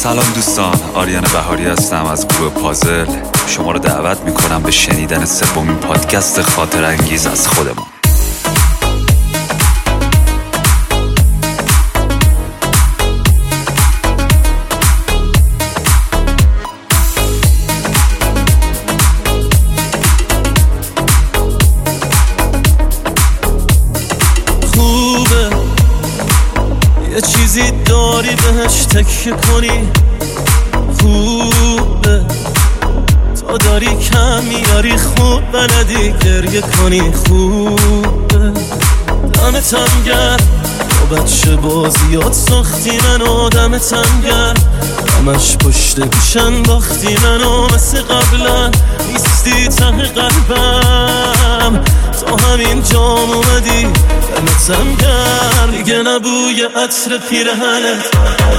سلام دوستان، آریان بهاری هستم از گروه پازل. شما رو دعوت میکنم به شنیدن سومین پادکست خاطر انگیز از خودمون. خوبه یه چیزی داری بهش تکیه کنی، خوبه تا داری کم میاری خوب بلدی گریه کنی، خوبه دمتم گرم با بچه بازیات ساختی منو، دمتم گرم همش پشت گوشن باختی منو، مثل قبلا نیستی ته قلبم، تا همین جام اومدی دمتم گرم، دیگه نبوی عطر پیرهنت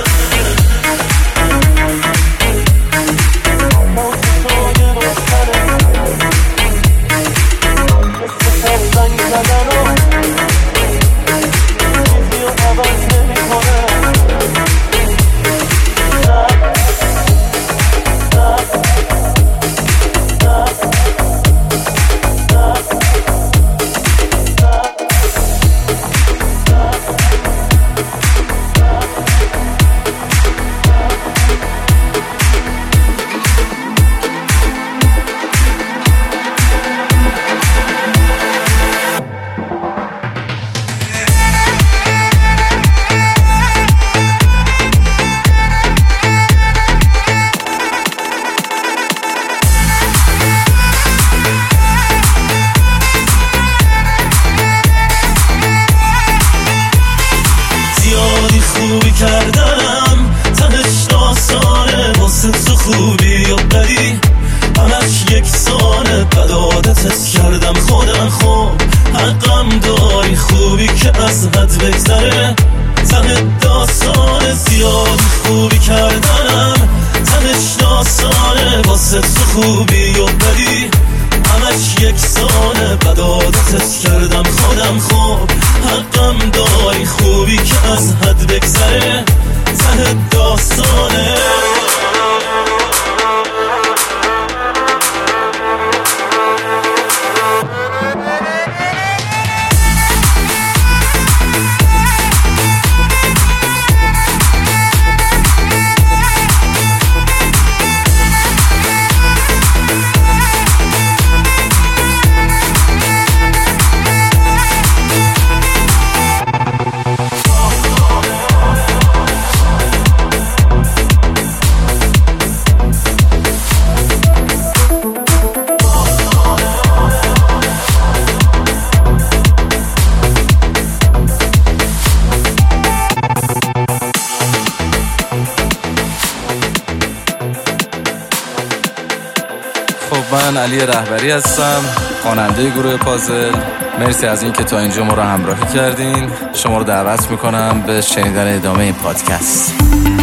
خوبی کردم، تهش داستانه واسه تو خوبی و بدی همش یکسانه، بد عادتت کردم خودم، خوب حقم داری خوبی که از حد بگذره، ته داستانه زیاد خوبی کردم، تهش داستانه واسه تو خوبی و بدی همش یکسانه، بد عادتت کردم خودم، خوب حقم داری خوبی که از حد بگذره، ته داستانه. من علی رهبری هستم، خواننده گروه پازل. مرسی از این که تا اینجا ما رو همراهی کردین. شما رو دعوت میکنم به شنیدن ادامه این پادکست.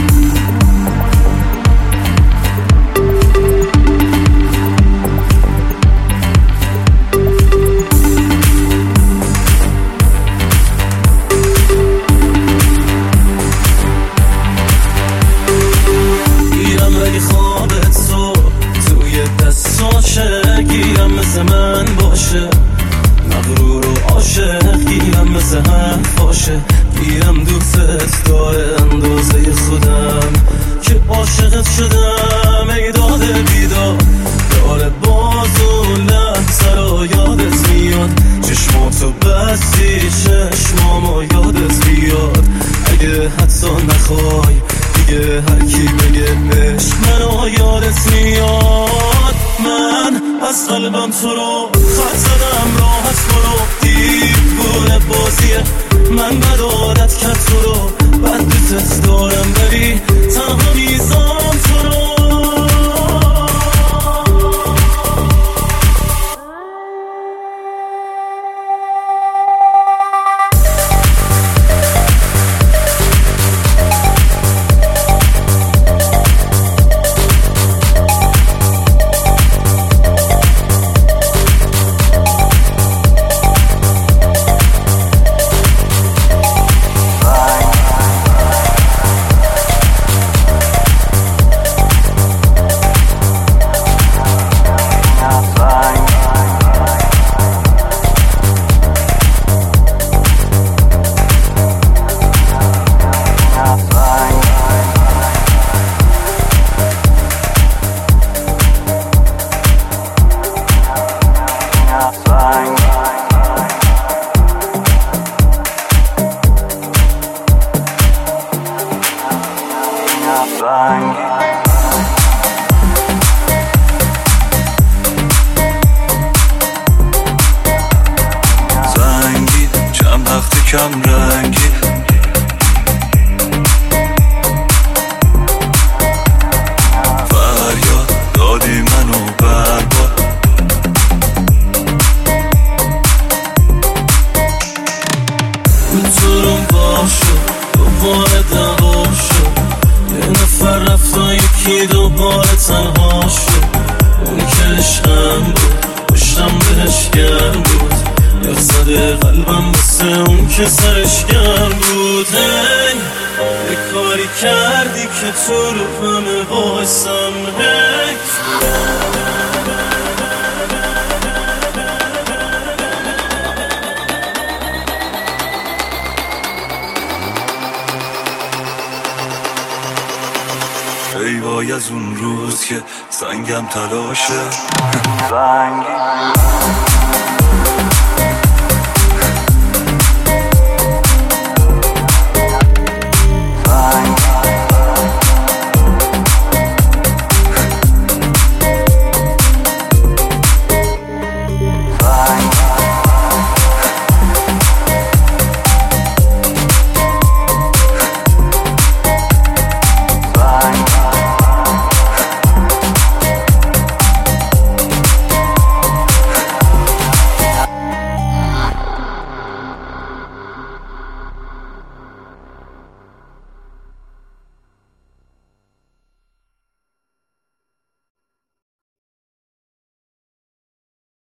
گیرم مثل من باشه، مغرور و عاشق گیرم مثل حرف باشه، گیرم دوستت داره اندازه خودم که عاشقت شدم، ای داده بیدار داره باز اون لحظه رو یادت میاد، چشماتو بستی چشمامو یادت بیاد، اگه حتی نخوای دیگه هر کی بگه عشق منو یادت میاد، من از قلبم تو رو خط زدم، راحت برو دیوونه بازیه، من بد عادت کرد تو رو، بد دوست دارم ولی تنها میزام تو رو. کم رنگی. فریاد دادی منو برباد. حضورم باشو دوباره دوا شد. یه نفر رفت و یکی دوباره تنها شد. اون که عشقم بود پشتم بهش گرم بود. یخ زده قلبم بسه اون که سرش گرم بود. هی یه کاری کردی که تو رو همه بایستم. هی ای وای از اون روز که سنگم تلاشه. سنگ